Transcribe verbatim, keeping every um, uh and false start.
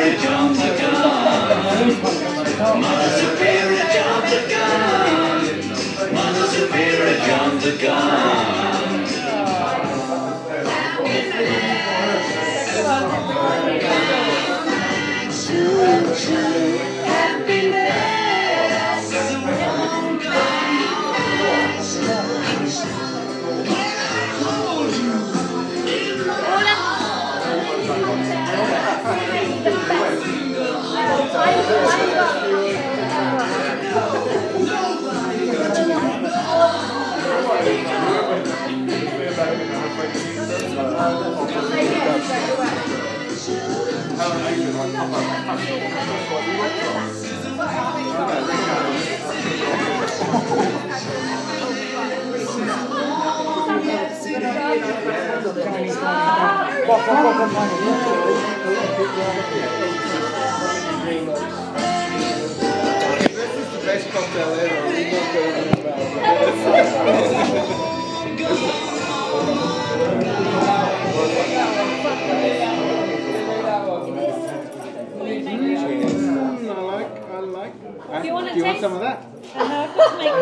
Superior jump the gun. Mother Superior jump the gun. Mother Superior jump the gun. Choo choo, happiness. Best cocktail ever. We don't go in about I like, I like. Do you want to Do you want taste? some of that? I know, I've got to make